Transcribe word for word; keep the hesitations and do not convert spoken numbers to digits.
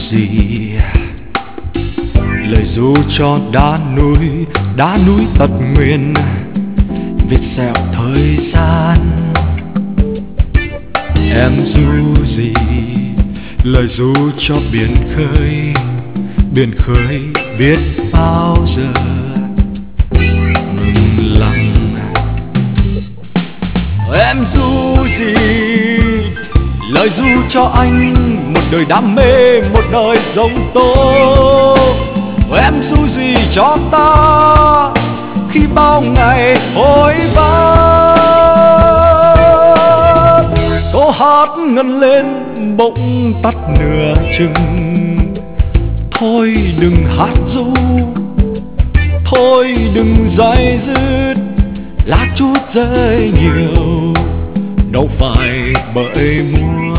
gì, lời ru cho đá núi, đá núi tật nguyền viết sẹo thời gian. Em ru gì, lời ru cho biển khơi, biển khơi biết bao giờ ngừng lặng. Em ru gì, lời ru cho anh một đời đam mê, một đời giông tố. Em ru gì cho ta khi bao ngày vội vã. Câu hát ngân lên bỗng tắt nửa chừng. Thôi đừng hát ru, thôi đừng day dứt, lá chút rơi nhiều đâu phải bởi mùa